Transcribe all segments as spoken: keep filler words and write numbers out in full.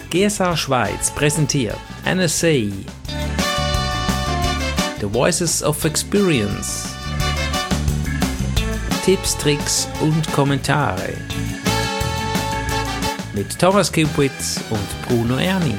G S A Schweiz präsentiert N S A The Voices of Experience. Tipps, Tricks und Kommentare mit Thomas Kipwitz und Bruno Erni.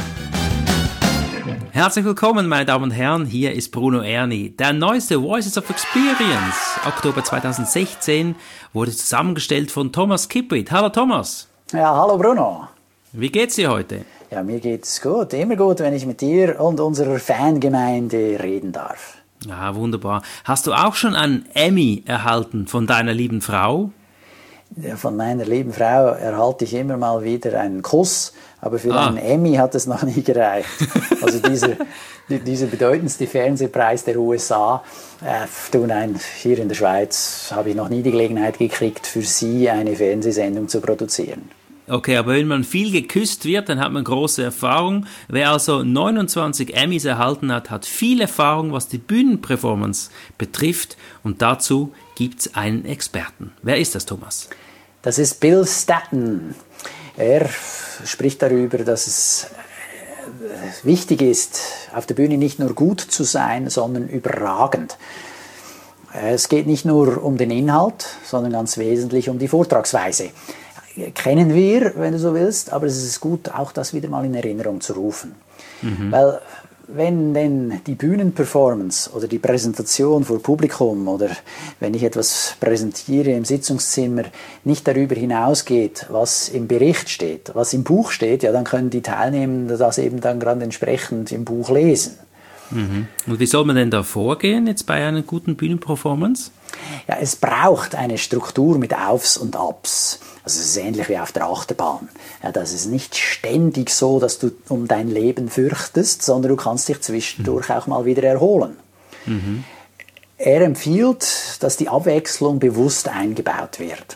Herzlich willkommen, meine Damen und Herren, hier ist Bruno Erni. Der neueste Voices of Experience, Oktober zweitausendsechzehn, wurde zusammengestellt von Thomas Kipwitz. Hallo Thomas. Ja, hallo Bruno. Wie geht's dir heute? Ja, mir geht's gut. Immer gut, wenn ich mit dir und unserer Fangemeinde reden darf. Ja, wunderbar. Hast du auch schon einen Emmy erhalten von deiner lieben Frau? Ja, von meiner lieben Frau erhalte ich immer mal wieder einen Kuss, aber für ah. einen Emmy hat es noch nie gereicht. Also dieser, dieser bedeutendste Fernsehpreis der U S A, äh, du nein, hier in der Schweiz habe ich noch nie die Gelegenheit gekriegt, für sie eine Fernsehsendung zu produzieren. Okay, aber wenn man viel geküsst wird, dann hat man große Erfahrung. Wer also neunundzwanzig Emmys erhalten hat, hat viel Erfahrung, was die Bühnenperformance betrifft. Und dazu gibt's einen Experten. Wer ist das, Thomas? Das ist Bill Staton. Er spricht darüber, dass es wichtig ist, auf der Bühne nicht nur gut zu sein, sondern überragend. Es geht nicht nur um den Inhalt, sondern ganz wesentlich um die Vortragsweise. Kennen wir, wenn du so willst, aber es ist gut, auch das wieder mal in Erinnerung zu rufen. Mhm. Weil wenn denn die Bühnenperformance oder die Präsentation vor Publikum oder wenn ich etwas präsentiere im Sitzungszimmer nicht darüber hinausgeht, was im Bericht steht, was im Buch steht, ja, dann können die Teilnehmenden das eben dann gerade entsprechend im Buch lesen. Mhm. Und wie soll man denn da vorgehen jetzt bei einer guten Bühnenperformance? Ja, es braucht eine Struktur mit Aufs und Abs. Also es ist ähnlich wie auf der Achterbahn. Ja, das ist nicht ständig so, dass du um dein Leben fürchtest, sondern du kannst dich zwischendurch mhm. auch mal wieder erholen. Mhm. Er empfiehlt, dass die Abwechslung bewusst eingebaut wird.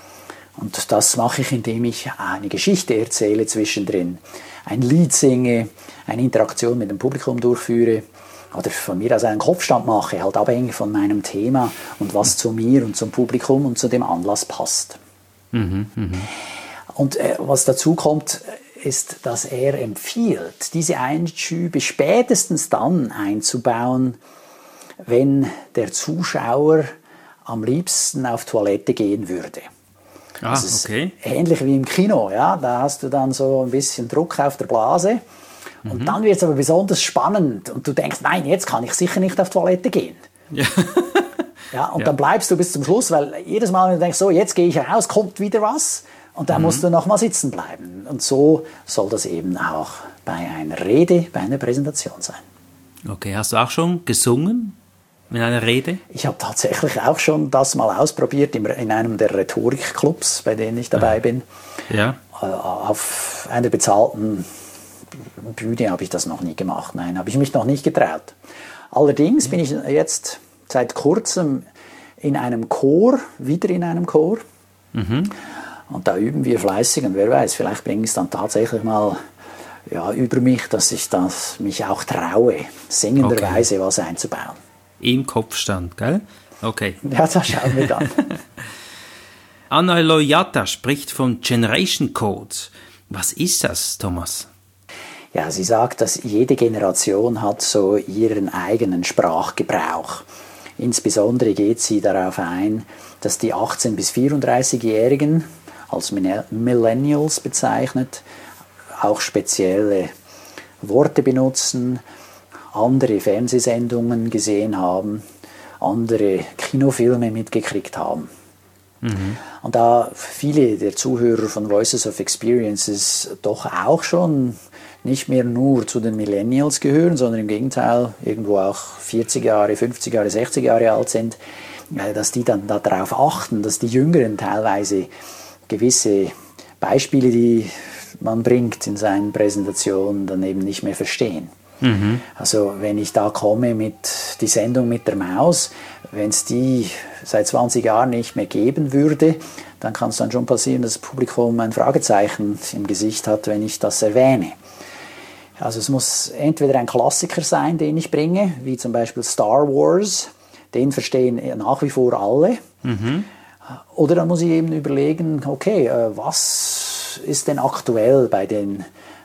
Und das mache ich, indem ich eine Geschichte erzähle zwischendrin, ein Lied singe, eine Interaktion mit dem Publikum durchführe oder von mir aus einen Kopfstand mache, halt abhängig von meinem Thema und was zu mir und zum Publikum und zu dem Anlass passt. Mhm, mh. Und äh, was dazu kommt, ist, dass er empfiehlt, diese Einschübe spätestens dann einzubauen, wenn der Zuschauer am liebsten auf Toilette gehen würde. Ah, das ist okay. ähnlich wie im Kino, ja? Da hast du dann so ein bisschen Druck auf der Blase und mhm. dann wird es aber besonders spannend und du denkst, nein, jetzt kann ich sicher nicht auf Toilette gehen. Ja. Ja, und ja. dann bleibst du bis zum Schluss, weil jedes Mal, wenn du denkst, so, jetzt gehe ich raus, kommt wieder was und dann mhm. musst du noch mal sitzen bleiben. Und so soll das eben auch bei einer Rede, bei einer Präsentation sein. Okay, hast du auch schon gesungen in einer Rede? Ich habe tatsächlich auch schon das mal ausprobiert in einem der Rhetorikclubs, bei denen ich dabei bin. Ja. Auf einer bezahlten Bühne habe ich das noch nie gemacht. Nein, habe ich mich noch nicht getraut. Allerdings bin ich jetzt seit kurzem in einem Chor, wieder in einem Chor. Mhm. Und da üben wir fleißig und wer weiß, vielleicht bringe ich es dann tatsächlich mal ja, über mich, dass ich das, mich auch traue, singenderweise okay. was einzubauen. Im Kopfstand, gell? Okay. Ja, das schauen wir dann. Anna Loyata spricht von Generation Code. Was ist das, Thomas? Ja, sie sagt, dass jede Generation hat so ihren eigenen Sprachgebrauch. Insbesondere geht sie darauf ein, dass die achtzehn- bis vierunddreißigjährigen, als Millennials bezeichnet, auch spezielle Worte benutzen, andere Fernsehsendungen gesehen haben, andere Kinofilme mitgekriegt haben. Mhm. Und da viele der Zuhörer von Voices of Experiences doch auch schon nicht mehr nur zu den Millennials gehören, sondern im Gegenteil irgendwo auch vierzig Jahre, fünfzig Jahre, sechzig Jahre alt sind, dass die dann darauf achten, dass die Jüngeren teilweise gewisse Beispiele, die man bringt in seinen Präsentationen, dann eben nicht mehr verstehen. Mhm. Also wenn ich da komme mit die Sendung mit der Maus, wenn es die seit zwanzig Jahren nicht mehr geben würde, dann kann es dann schon passieren, dass das Publikum ein Fragezeichen im Gesicht hat, wenn ich das erwähne. Also es muss entweder ein Klassiker sein, den ich bringe, wie zum Beispiel Star Wars, den verstehen nach wie vor alle. Mhm. Oder dann muss ich eben überlegen, okay, was ist denn aktuell bei den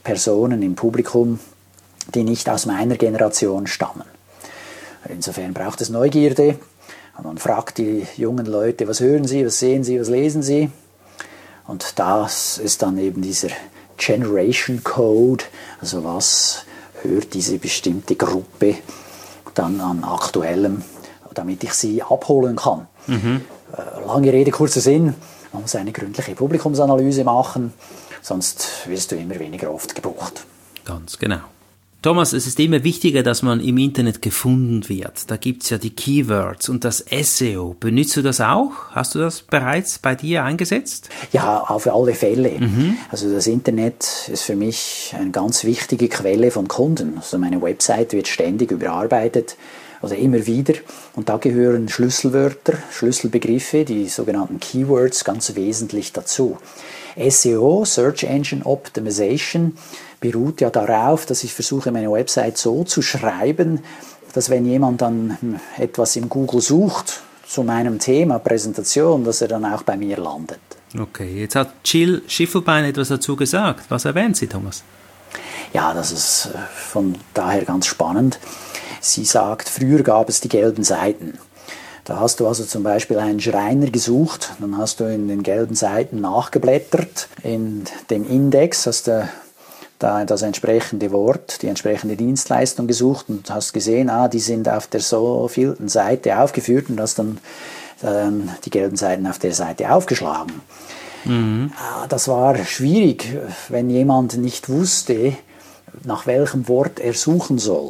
Personen im Publikum, die nicht aus meiner Generation stammen. Insofern braucht es Neugierde. Man fragt die jungen Leute, was hören sie, was sehen sie, was lesen sie. Und das ist dann eben dieser Generation Code, also was hört diese bestimmte Gruppe dann an Aktuellem, damit ich sie abholen kann. Mhm. Lange Rede, kurzer Sinn, man muss eine gründliche Publikumsanalyse machen, sonst wirst du immer weniger oft gebucht. Ganz genau. Thomas, es ist immer wichtiger, dass man im Internet gefunden wird. Da gibt's ja die Keywords und das S E O. Benutzt du das auch? Hast du das bereits bei dir eingesetzt? Ja, auf alle Fälle. Mhm. Also das Internet ist für mich eine ganz wichtige Quelle von Kunden. Also meine Website wird ständig überarbeitet, also immer wieder. Und da gehören Schlüsselwörter, Schlüsselbegriffe, die sogenannten Keywords, ganz wesentlich dazu. S E O, Search Engine Optimization, beruht ja darauf, dass ich versuche, meine Website so zu schreiben, dass wenn jemand dann etwas im Google sucht zu meinem Thema Präsentation, dass er dann auch bei mir landet. Okay, jetzt hat Jill Schiffelbein etwas dazu gesagt. Was erwähnt sie, Thomas? Ja, das ist von daher ganz spannend. Sie sagt, früher gab es die gelben Seiten. Da hast du also zum Beispiel einen Schreiner gesucht, dann hast du in den gelben Seiten nachgeblättert, in dem Index hast du da das entsprechende Wort, die entsprechende Dienstleistung gesucht und hast gesehen, ah, die sind auf der so vielten Seite aufgeführt und hast dann ähm, die gelben Seiten auf der Seite aufgeschlagen. Mhm. Das war schwierig, wenn jemand nicht wusste, nach welchem Wort er suchen soll.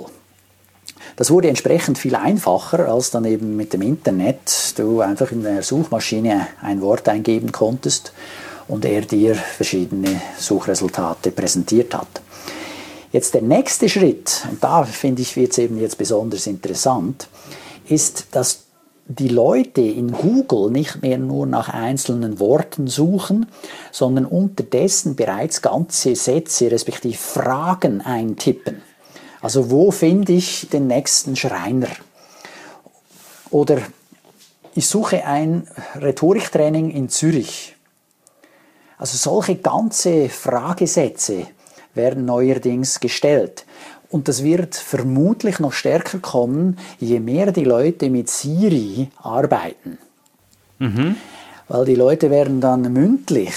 Das wurde entsprechend viel einfacher, als dann eben mit dem Internet du einfach in der Suchmaschine ein Wort eingeben konntest und er dir verschiedene Suchresultate präsentiert hat. Jetzt der nächste Schritt, und da finde ich wird es eben jetzt besonders interessant, ist, dass die Leute in Google nicht mehr nur nach einzelnen Worten suchen, sondern unterdessen bereits ganze Sätze respektive Fragen eintippen. Also wo finde ich den nächsten Schreiner? Oder ich suche ein Rhetoriktraining in Zürich. Also solche ganze Fragesätze werden neuerdings gestellt. Und das wird vermutlich noch stärker kommen, je mehr die Leute mit Siri arbeiten. Mhm. Weil die Leute werden dann mündlich,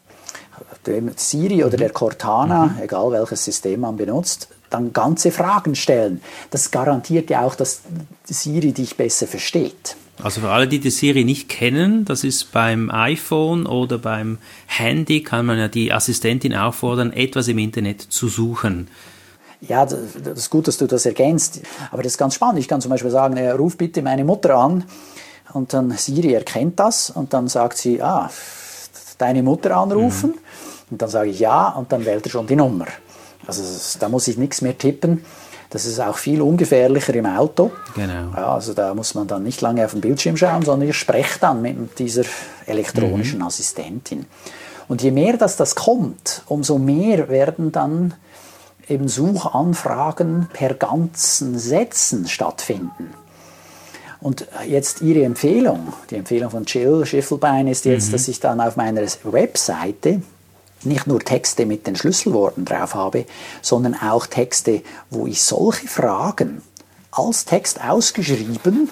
dem Siri oder der Cortana, mhm. egal welches System man benutzt, dann ganze Fragen stellen. Das garantiert ja auch, dass Siri dich besser versteht. Also für alle, die die Siri nicht kennen, das ist beim iPhone oder beim Handy, kann man ja die Assistentin auffordern, etwas im Internet zu suchen. Ja, das ist gut, dass du das ergänzt. Aber das ist ganz spannend. Ich kann zum Beispiel sagen, äh, ruf bitte meine Mutter an. Und dann Siri erkennt das und dann sagt sie, ah, deine Mutter anrufen. Mhm. Und dann sage ich ja und dann wählt er schon die Nummer. Also da muss ich nichts mehr tippen. Das ist auch viel ungefährlicher im Auto. Genau. Ja, also da muss man dann nicht lange auf den Bildschirm schauen, sondern ich spreche dann mit dieser elektronischen mhm. Assistentin. Und je mehr das, das kommt, umso mehr werden dann eben Suchanfragen per ganzen Sätzen stattfinden. Und jetzt Ihre Empfehlung, die Empfehlung von Jill Schiffelbein ist jetzt, mhm. dass ich dann auf meiner Webseite nicht nur Texte mit den Schlüsselworten drauf habe, sondern auch Texte, wo ich solche Fragen als Text ausgeschrieben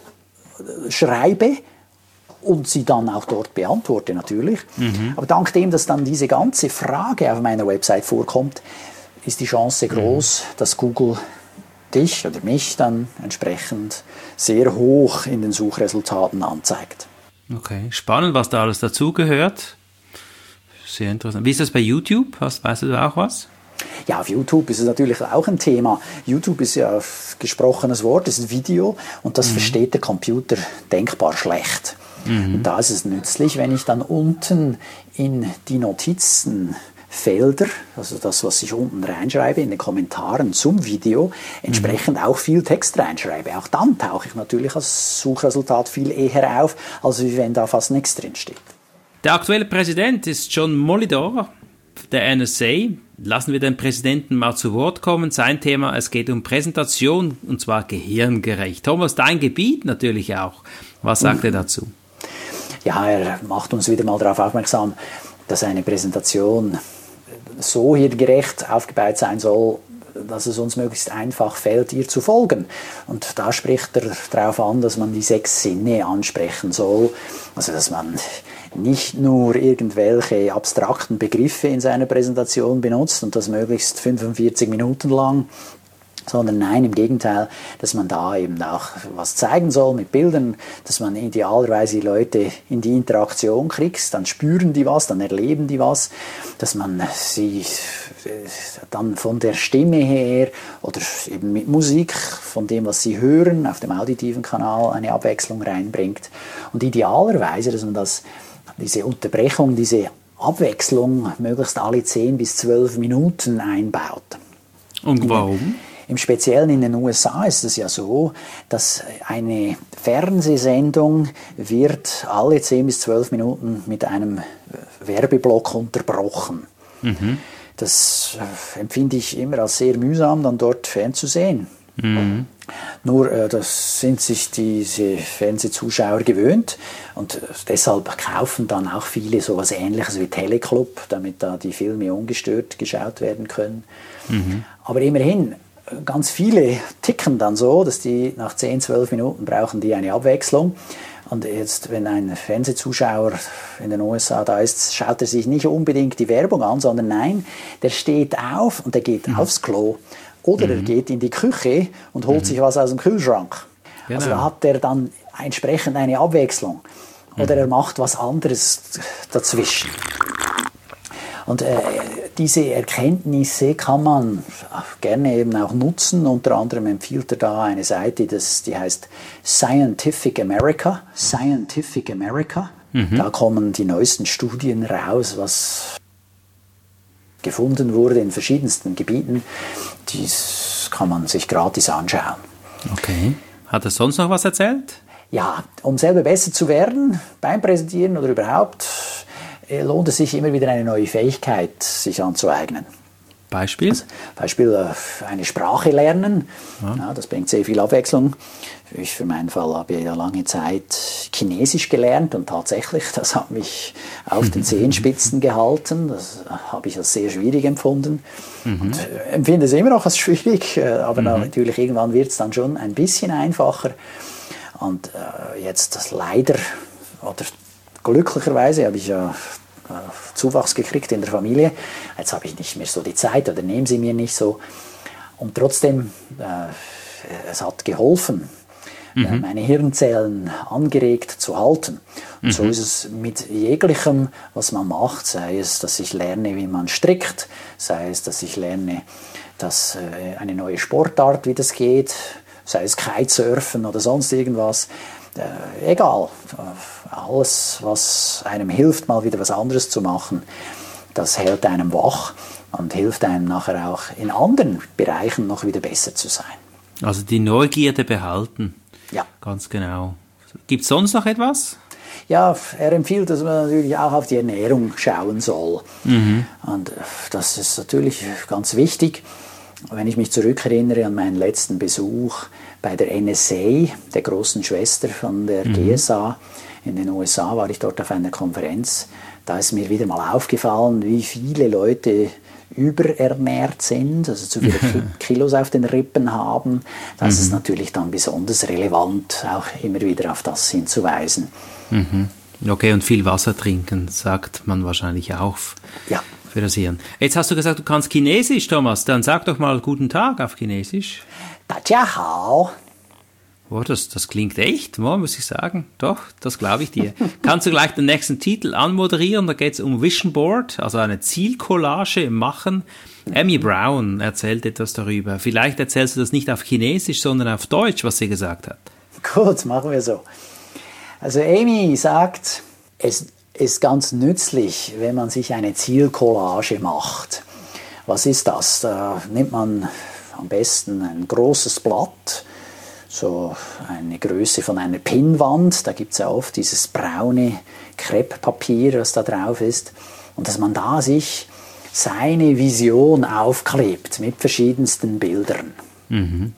schreibe und sie dann auch dort beantworte natürlich. Mhm. Aber dank dem, dass dann diese ganze Frage auf meiner Website vorkommt, ist die Chance groß, mhm. dass Google dich oder mich dann entsprechend sehr hoch in den Suchresultaten anzeigt. Okay, spannend, was da alles dazugehört. Sehr interessant. Wie ist das bei YouTube? Hast, weißt du auch was? Ja, auf YouTube ist es natürlich auch ein Thema. YouTube ist ja ein gesprochenes Wort, ist ein Video und das mhm. versteht der Computer denkbar schlecht. Mhm. Und da ist es nützlich, wenn ich dann unten in die Notizenfelder, also das, was ich unten reinschreibe, in den Kommentaren zum Video, entsprechend mhm. auch viel Text reinschreibe. Auch dann tauche ich natürlich als Suchresultat viel eher auf, als wenn da fast nichts drinsteht. Der aktuelle Präsident ist John Molidor, der N S A. Lassen wir den Präsidenten mal zu Wort kommen. Sein Thema, es geht um Präsentation, und zwar gehirngerecht. Thomas, dein Gebiet natürlich auch. Was sagt er dazu? Ja, er macht uns wieder mal darauf aufmerksam, dass eine Präsentation so hier gerecht aufgebaut sein soll, dass es uns möglichst einfach fällt, ihr zu folgen. Und da spricht er darauf an, dass man die sechs Sinne ansprechen soll. Also dass man nicht nur irgendwelche abstrakten Begriffe in seiner Präsentation benutzt und das möglichst fünfundvierzig Minuten lang, sondern nein, im Gegenteil, dass man da eben auch was zeigen soll mit Bildern, dass man idealerweise die Leute in die Interaktion kriegt, dann spüren die was, dann erleben die was, dass man sie dann von der Stimme her oder eben mit Musik, von dem, was sie hören, auf dem auditiven Kanal eine Abwechslung reinbringt. Und idealerweise, dass man das, diese Unterbrechung, diese Abwechslung möglichst alle zehn bis zwölf Minuten einbaut. Und warum? Im Speziellen in den U S A ist es ja so, dass eine Fernsehsendung wird alle zehn bis zwölf Minuten mit einem Werbeblock unterbrochen. Mhm. Das empfinde ich immer als sehr mühsam, dann dort fernzusehen. Mhm. Nur äh, das sind sich diese Fernsehzuschauer gewöhnt und äh, deshalb kaufen dann auch viele sowas Ähnliches wie Teleclub, damit da die Filme ungestört geschaut werden können. Mhm. Aber immerhin, ganz viele ticken dann so, dass die nach zehn, zwölf Minuten brauchen die eine Abwechslung. Und jetzt, wenn ein Fernsehzuschauer in den U S A da ist, schaut er sich nicht unbedingt die Werbung an, sondern nein, der steht auf und der geht mhm. aufs Klo. Oder mhm. er geht in die Küche und holt mhm. sich was aus dem Kühlschrank. Genau. Also da hat er dann entsprechend eine Abwechslung. Oder mhm. er macht was anderes dazwischen. Und äh, diese Erkenntnisse kann man gerne eben auch nutzen. Unter anderem empfiehlt er da eine Seite, das, die heißt Scientific America. Scientific America. Mhm. Da kommen die neuesten Studien raus, was gefunden wurde in verschiedensten Gebieten. Dies kann man sich gratis anschauen. Okay. Hat er sonst noch was erzählt? Ja, um selber besser zu werden beim Präsentieren oder überhaupt, lohnt es sich immer wieder eine neue Fähigkeit sich anzueignen. Beispiel? Also, Beispiel eine Sprache lernen. Ja. Ja, das bringt sehr viel Abwechslung. Ich für meinen Fall habe ja lange Zeit Chinesisch gelernt und tatsächlich, das hat mich auf den Zehenspitzen gehalten. Das habe ich als sehr schwierig empfunden. Mhm. Und empfinde es immer noch als schwierig, aber mhm. natürlich irgendwann wird es dann schon ein bisschen einfacher. Und äh, jetzt das leider, oder glücklicherweise habe ich ja Zuwachs gekriegt in der Familie. Jetzt habe ich nicht mehr so die Zeit oder nehmen sie mir nicht so. Und trotzdem, äh, es hat geholfen, mhm. äh, meine Hirnzellen angeregt zu halten. Und mhm. so ist es mit jeglichem, was man macht, sei es, dass ich lerne, wie man strickt, sei es, dass ich lerne, dass äh, eine neue Sportart, wie das geht, sei es Kitesurfen oder sonst irgendwas. Äh, egal, alles, was einem hilft, mal wieder was anderes zu machen, das hält einem wach und hilft einem nachher auch in anderen Bereichen noch wieder besser zu sein. Also die Neugierde behalten. Ja. Ganz genau. Gibt es sonst noch etwas? Ja, er empfiehlt, dass man natürlich auch auf die Ernährung schauen soll. Mhm. Und das ist natürlich ganz wichtig. Wenn ich mich zurückerinnere an meinen letzten Besuch bei der N S A, der großen Schwester von der mhm. G S A, in den U S A war ich dort auf einer Konferenz, da ist mir wieder mal aufgefallen, wie viele Leute überernährt sind, also zu viele Kilos auf den Rippen haben. Das mhm. ist natürlich dann besonders relevant, auch immer wieder auf das hinzuweisen. Mhm. Okay, und viel Wasser trinken, sagt man wahrscheinlich auch. Ja. Für das Hirn. Jetzt hast du gesagt, du kannst Chinesisch, Thomas. Dann sag doch mal Guten Tag auf Chinesisch. Dajiahao. Oh, das, das klingt echt, muss ich sagen. Doch, das glaube ich dir. Kannst du gleich den nächsten Titel anmoderieren? Da geht es um Vision Board, also eine Zielcollage machen. Amy Brown erzählt etwas darüber. Vielleicht erzählst du das nicht auf Chinesisch, sondern auf Deutsch, was sie gesagt hat. Gut, machen wir so. Also Amy sagt, es ist ganz nützlich, wenn man sich eine Zielcollage macht. Was ist das? Da nimmt man am besten ein großes Blatt, so eine Größe von einer Pinnwand. Da gibt es ja oft dieses braune Krepppapier, was da drauf ist. Und dass man da sich seine Vision aufklebt mit verschiedensten Bildern. Mhm.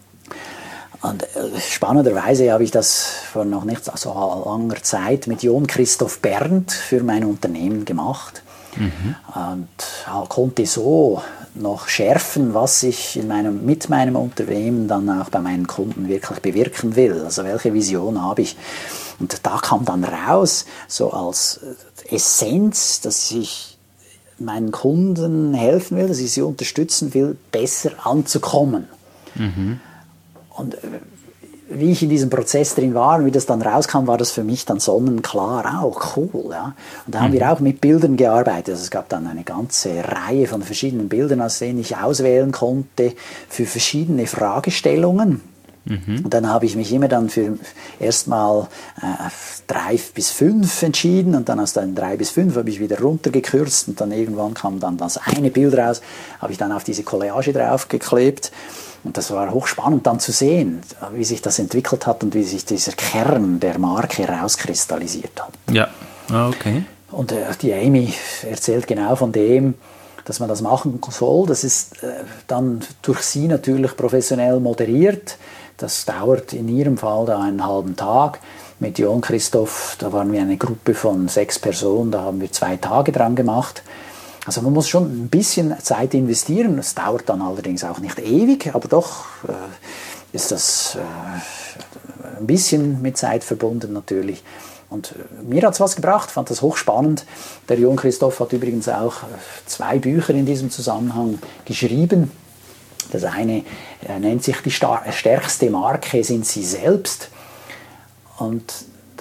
Und spannenderweise habe ich das vor noch nicht so langer Zeit mit John Christoph Berndt für mein Unternehmen gemacht. Mhm. Und äh, konnte so noch schärfen, was ich in meinem, mit meinem Unternehmen dann auch bei meinen Kunden wirklich bewirken will. Also welche Vision habe ich? Und da kam dann raus, so als Essenz, dass ich meinen Kunden helfen will, dass ich sie unterstützen will, besser anzukommen. Mhm. Und wie ich in diesem Prozess drin war und wie das dann rauskam, war das für mich dann sonnenklar auch cool. Ja? Und da haben mhm. wir auch mit Bildern gearbeitet. Also es gab dann eine ganze Reihe von verschiedenen Bildern, aus denen ich auswählen konnte für verschiedene Fragestellungen. Mhm. Und dann habe ich mich immer dann für erstmal äh, drei bis fünf entschieden und dann aus den drei bis fünf habe ich wieder runtergekürzt und dann irgendwann kam dann das eine Bild raus, habe ich dann auf diese Collage draufgeklebt. Und das war hochspannend dann zu sehen, wie sich das entwickelt hat und wie sich dieser Kern der Marke rauskristallisiert hat. Ja, okay. Und äh, die Amy erzählt genau von dem, dass man das machen soll. Das ist äh, dann durch sie natürlich professionell moderiert. Das dauert in ihrem Fall da einen halben Tag. Mit Jon Christoph, da waren wir eine Gruppe von sechs Personen, da haben wir zwei Tage dran gemacht. Also man muss schon ein bisschen Zeit investieren. Es dauert dann allerdings auch nicht ewig, aber doch äh, ist das äh, ein bisschen mit Zeit verbunden natürlich. Und äh, mir hat es was gebracht, fand das hochspannend. Der Jon Christoph hat übrigens auch zwei Bücher in diesem Zusammenhang geschrieben. Das eine äh, nennt sich die star- stärkste Marke sind Sie selbst. Und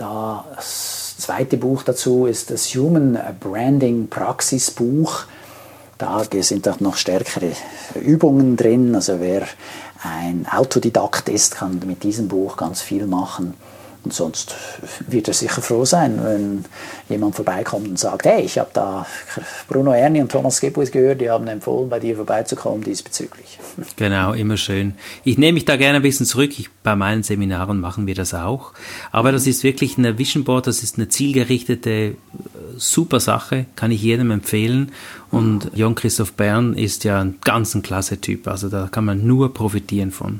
das zweite Buch dazu ist das Human Branding Praxisbuch. Da sind auch noch stärkere Übungen drin. Also wer ein Autodidakt ist, kann mit diesem Buch ganz viel machen. Und sonst wird er sicher froh sein, wenn jemand vorbeikommt und sagt, hey, ich habe da Bruno Erni und Thomas Gebuis gehört, die haben empfohlen, bei dir vorbeizukommen diesbezüglich. Genau, immer schön. Ich nehme mich da gerne ein bisschen zurück. Ich, bei meinen Seminaren machen wir das auch. Aber das ist wirklich eine Vision Board, das ist eine zielgerichtete, super Sache, kann ich jedem empfehlen. Und Jon Christoph Bern ist ja ein ganz ein klasse Typ, also da kann man nur profitieren von.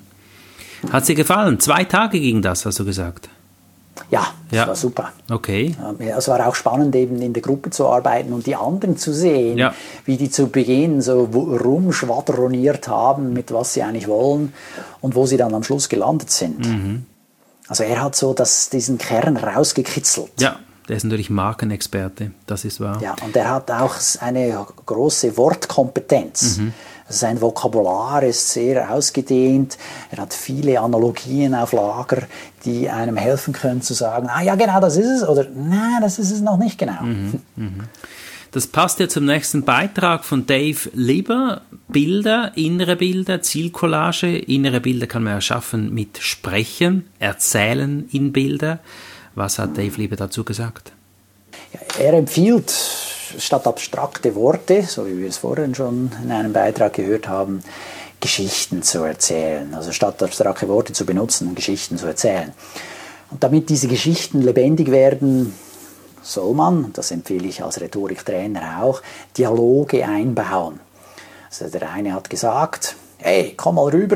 Hat dir gefallen? Zwei Tage ging das, hast du gesagt? Ja, das ja. war super. Okay. Es war auch spannend, eben in der Gruppe zu arbeiten und die anderen zu sehen, ja. wie die zu Beginn so rumschwadroniert haben, mit was sie eigentlich wollen und wo sie dann am Schluss gelandet sind. Mhm. Also er hat so das, diesen Kern rausgekitzelt. Ja, der ist natürlich Markenexperte, das ist wahr. Ja, und er hat auch eine große Wortkompetenz. Mhm. Sein Vokabular ist sehr ausgedehnt. Er hat viele Analogien auf Lager, die einem helfen können zu sagen, ah ja, genau, das ist es, oder nein, das ist es noch nicht genau. Mhm, mhm. Das passt ja zum nächsten Beitrag von Dave Lieber. Bilder, innere Bilder, Zielcollage. Innere Bilder kann man erschaffen mit Sprechen, Erzählen in Bilder. Was hat Dave Lieber dazu gesagt? Ja, er empfiehlt, statt abstrakte Worte, so wie wir es vorhin schon in einem Beitrag gehört haben, Geschichten zu erzählen. Also statt abstrakte Worte zu benutzen, Geschichten zu erzählen. Und damit diese Geschichten lebendig werden, soll man, das empfehle ich als Rhetoriktrainer auch, Dialoge einbauen. Also der eine hat gesagt, hey, komm mal rüber.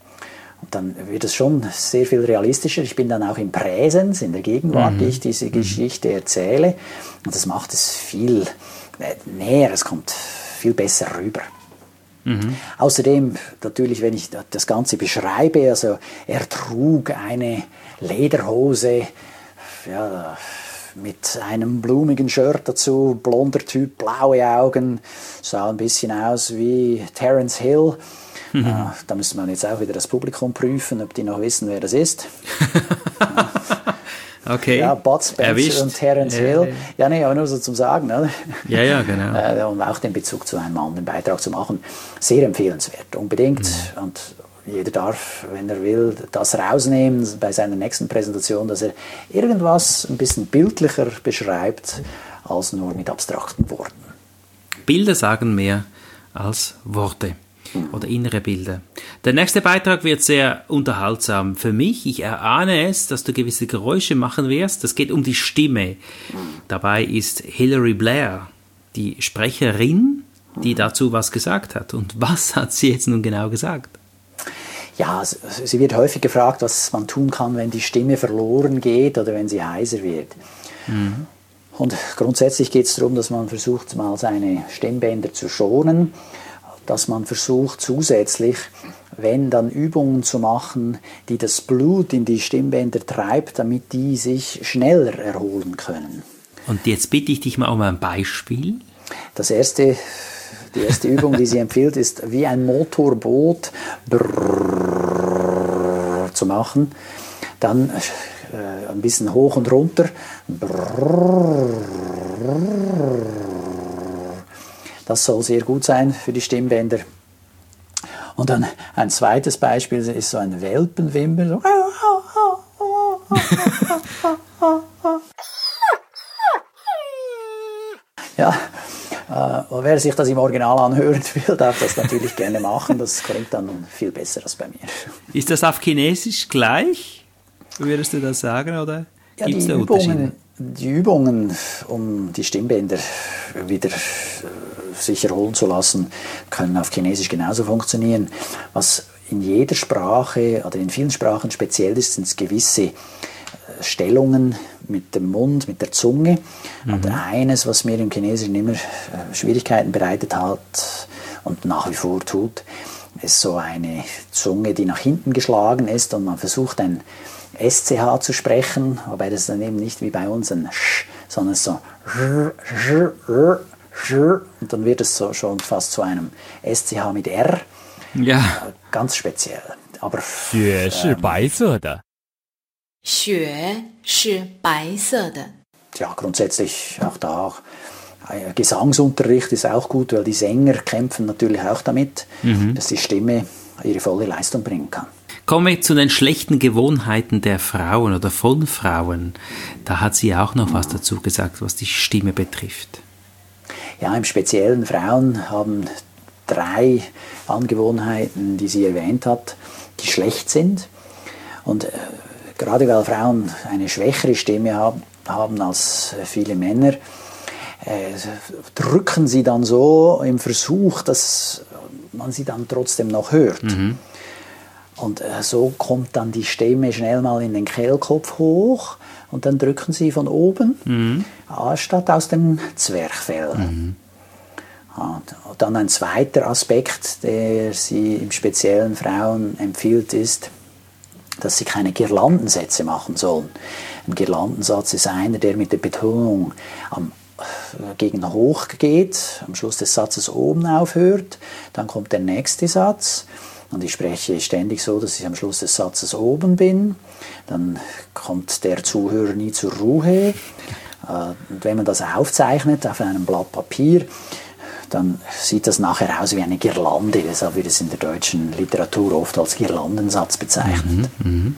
Und dann wird es schon sehr viel realistischer. Ich bin dann auch im Präsens, in der Gegenwart, die mhm. ich diese Geschichte erzähle. Und das macht es viel näher, es kommt viel besser rüber. Mhm. Außerdem, natürlich, wenn ich das Ganze beschreibe, also er trug eine Lederhose, ja, mit einem blumigen Shirt dazu, blonder Typ, blaue Augen, sah ein bisschen aus wie Terence Hill. Mhm. Äh, da müsste man jetzt auch wieder das Publikum prüfen, ob die noch wissen, wer das ist. Okay. Ja, Bud Spencer Erwischt. Und Terence ja, Hill. Ja, nee, aber nur so zum Sagen. Oder? Ja, ja, genau. Äh, und auch den Bezug zu einem anderen Beitrag zu machen. Sehr empfehlenswert, unbedingt. Mhm. Und jeder darf, wenn er will, das rausnehmen bei seiner nächsten Präsentation, dass er irgendwas ein bisschen bildlicher beschreibt, als nur mit abstrakten Worten. Bilder sagen mehr als Worte. Oder innere Bilder. Der nächste Beitrag wird sehr unterhaltsam für mich. Ich erahne es, dass du gewisse Geräusche machen wirst. Das geht um die Stimme. Dabei ist Hilary Blair die Sprecherin, die dazu was gesagt hat. Und was hat sie jetzt nun genau gesagt? Ja, sie wird häufig gefragt, was man tun kann, wenn die Stimme verloren geht oder wenn sie heiser wird. Mhm. Und grundsätzlich geht es darum, dass man versucht, mal seine Stimmbänder zu schonen, dass man versucht zusätzlich, wenn dann Übungen zu machen, die das Blut in die Stimmbänder treibt, damit die sich schneller erholen können. Und jetzt bitte ich dich mal um ein Beispiel. Das erste, die erste Übung, die sie empfiehlt, ist wie ein Motorboot brrr, zu machen. Dann äh, ein bisschen hoch und runter. Brrr, das soll sehr gut sein für die Stimmbänder. Und dann ein zweites Beispiel ist so ein Welpenwimper. So. Ja, äh, wer sich das im Original anhören will, darf das natürlich gerne machen. Das klingt dann viel besser als bei mir. Ist das auf Chinesisch gleich? Würdest du das sagen, oder Ja, gibt es die da Übungen, Unterschiede? die Übungen, um die Stimmbänder wieder sich erholen zu lassen, können auf Chinesisch genauso funktionieren. Was in jeder Sprache oder in vielen Sprachen speziell ist, sind gewisse Stellungen mit dem Mund, mit der Zunge. Mhm. Und eines, was mir im Chinesischen immer Schwierigkeiten bereitet hat und nach wie vor tut, ist so eine Zunge, die nach hinten geschlagen ist und man versucht ein S C H zu sprechen, wobei das dann eben nicht wie bei uns ein Sch, sondern so und dann wird es so schon fast zu einem S C H mit R. Ja. Ganz speziell. Aber 雪是白色的。 雪是白色的。 Ja, grundsätzlich auch da. Gesangsunterricht ist auch gut, weil die Sänger kämpfen natürlich auch damit, mhm. dass die Stimme ihre volle Leistung bringen kann. Kommen wir zu den schlechten Gewohnheiten der Frauen oder von Frauen. Da hat sie auch noch was dazu gesagt, was die Stimme betrifft. Ja, im Speziellen Frauen haben drei Angewohnheiten, die sie erwähnt hat, die schlecht sind. Und äh, gerade weil Frauen eine schwächere Stimme haben, haben als viele Männer, äh, drücken sie dann so im Versuch, dass man sie dann trotzdem noch hört. Mhm. Und äh, so kommt dann die Stimme schnell mal in den Kehlkopf hoch und dann drücken sie von oben, mhm. anstatt aus dem Zwerchfell. Mhm. Und dann ein zweiter Aspekt, der sie im Speziellen Frauen empfiehlt, ist, dass sie keine Girlandensätze machen sollen. Ein Girlandensatz ist einer, der mit der Betonung am, gegen hoch geht, am Schluss des Satzes oben aufhört, dann kommt der nächste Satz und ich spreche ständig so, dass ich am Schluss des Satzes oben bin, dann kommt der Zuhörer nie zur Ruhe. Und wenn man das aufzeichnet auf einem Blatt Papier, dann sieht das nachher aus wie eine Girlande. Deshalb wird es in der deutschen Literatur oft als Girlandensatz bezeichnet. Mhm,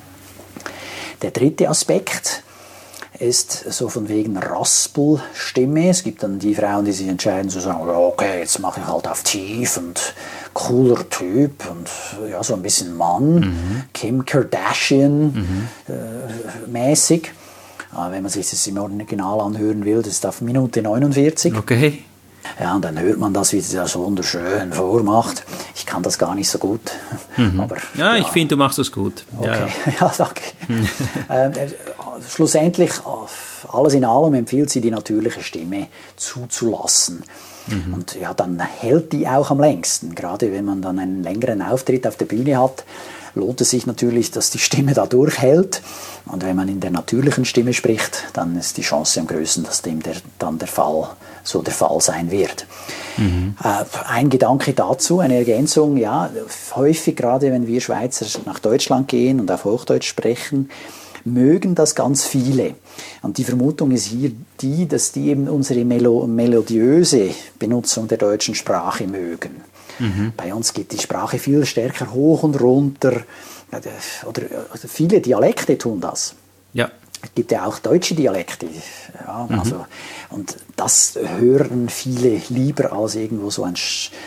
der dritte Aspekt ist so von wegen Raspelstimme. Es gibt dann die Frauen, die sich entscheiden zu sagen, okay, jetzt mache ich halt auf tief und cooler Typ und ja, so ein bisschen Mann, mhm. Kim Kardashian mhm. äh, mäßig. Aber wenn man sich das im Original anhören will, das ist auf Minute neunundvierzig. Okay. Ja, und dann hört man das, wie sie das wunderschön vormacht. Ich kann das gar nicht so gut. Mhm. Aber, ja, ja, ich finde, du machst das gut. Okay, ja, ja. ja danke. ähm, äh, schlussendlich, alles in allem empfiehlt sie, die natürliche Stimme zuzulassen. Mhm. Und ja, dann hält die auch am längsten. Gerade wenn man dann einen längeren Auftritt auf der Bühne hat, lohnt es sich natürlich, dass die Stimme da durchhält. Und wenn man in der natürlichen Stimme spricht, dann ist die Chance am größten, dass dem der, dann der Fall, so der Fall sein wird. Mhm. Äh, ein Gedanke dazu, eine Ergänzung, ja, häufig, gerade wenn wir Schweizer nach Deutschland gehen und auf Hochdeutsch sprechen, mögen das ganz viele. Und die Vermutung ist hier die, dass die eben unsere melo- melodiöse Benutzung der deutschen Sprache mögen. Mhm. Bei uns geht die Sprache viel stärker hoch und runter. Oder, oder viele Dialekte tun das. Ja. Es gibt ja auch deutsche Dialekte. Ja, mhm. also, und das hören viele lieber als irgendwo so ein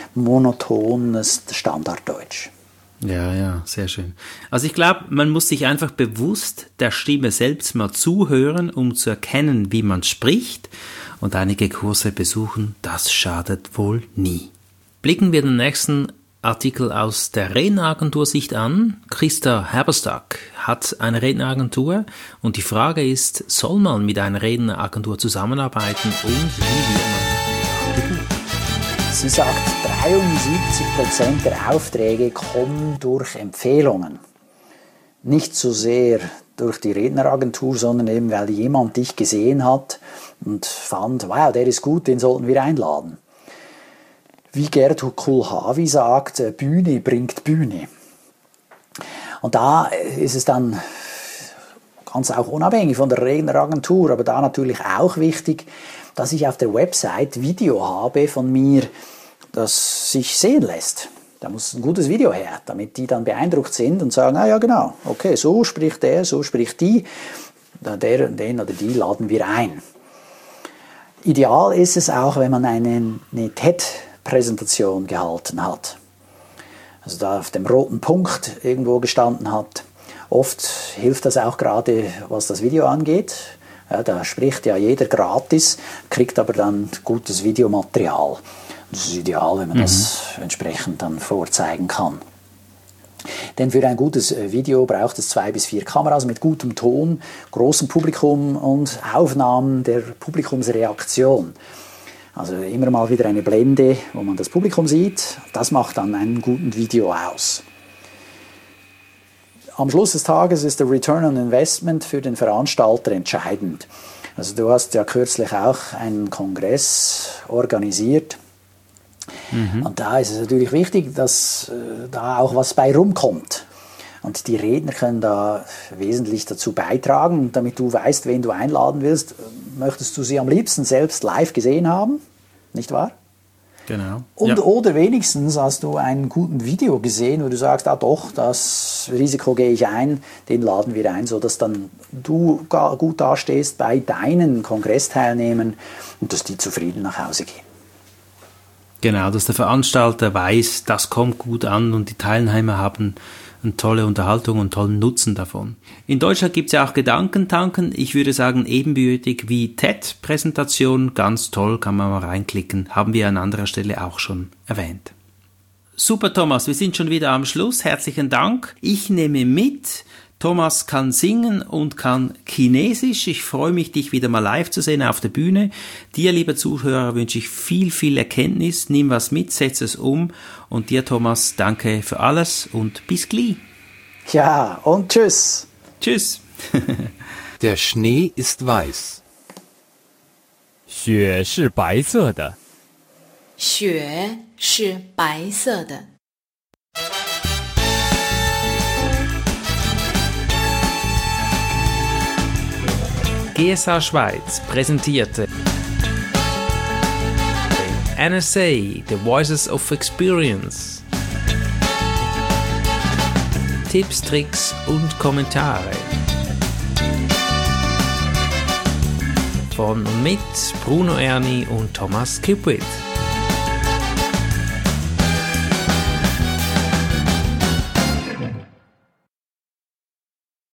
monotones Standarddeutsch. Ja, ja, sehr schön. Also ich glaube, man muss sich einfach bewusst der Stimme selbst mal zuhören, um zu erkennen, wie man spricht. Und einige Kurse besuchen, das schadet wohl nie. Blicken wir den nächsten Artikel aus der Redneragentur-Sicht an. Christa Herberstag hat eine Redneragentur und die Frage ist, soll man mit einer Redneragentur zusammenarbeiten und wie wird man gebucht? Sie sagt, dreiundsiebzig Prozent der Aufträge kommen durch Empfehlungen. Nicht so sehr durch die Redneragentur, sondern eben, weil jemand dich gesehen hat und fand, wow, der ist gut, den sollten wir einladen. Wie Gerd Kulhavi sagt, Bühne bringt Bühne. Und da ist es dann ganz auch unabhängig von der Redneragentur, aber da natürlich auch wichtig, dass ich auf der Website Video habe von mir, das sich sehen lässt. Da muss ein gutes Video her, damit die dann beeindruckt sind und sagen, ah ja genau, okay, so spricht der, so spricht die, der, den oder die laden wir ein. Ideal ist es auch, wenn man eine, eine TED-Präsentation gehalten hat. Also da auf dem roten Punkt irgendwo gestanden hat. Oft hilft das auch gerade, was das Video angeht. Ja, da spricht ja jeder gratis, kriegt aber dann gutes Videomaterial. Das ist ideal, wenn man mhm. das entsprechend dann vorzeigen kann. Denn für ein gutes Video braucht es zwei bis vier Kameras mit gutem Ton, großem Publikum und Aufnahmen der Publikumsreaktion. Also immer mal wieder eine Blende, wo man das Publikum sieht. Das macht dann einen guten Video aus. Am Schluss des Tages ist der Return on Investment für den Veranstalter entscheidend. Also du hast ja kürzlich auch einen Kongress organisiert. Mhm. Und da ist es natürlich wichtig, dass äh, da auch was bei rumkommt. Und die Redner können da wesentlich dazu beitragen, damit du weißt, wen du einladen willst. Möchtest du sie am liebsten selbst live gesehen haben, nicht wahr? Genau. Und, ja. Oder wenigstens hast du einen guten Video gesehen, wo du sagst, ah doch, das Risiko gehe ich ein, den laden wir ein, sodass dann du gut dastehst bei deinen Kongressteilnehmern und dass die zufrieden nach Hause gehen. Genau, dass der Veranstalter weiß, das kommt gut an und die Teilnehmer haben eine tolle Unterhaltung und tollen Nutzen davon. In Deutschland gibt es ja auch Gedankentanken, ich würde sagen ebenbürtig wie TED-Präsentation, ganz toll, kann man mal reinklicken, haben wir an anderer Stelle auch schon erwähnt. Super Thomas, wir sind schon wieder am Schluss, herzlichen Dank. Ich nehme mit, Thomas kann singen und kann Chinesisch. Ich freue mich, dich wieder mal live zu sehen auf der Bühne. Dir, lieber Zuhörer, wünsche ich viel, viel Erkenntnis. Nimm was mit, setz es um. Und dir, Thomas, danke für alles und bis gleich. Ja, und tschüss. Tschüss. Der Schnee ist weiß. 雪是白色的。 雪是白色的。 G S A Schweiz präsentierte N S A, The Voices of Experience. Tipps, Tricks und Kommentare. Von und mit Bruno Erni und Thomas Kipwith.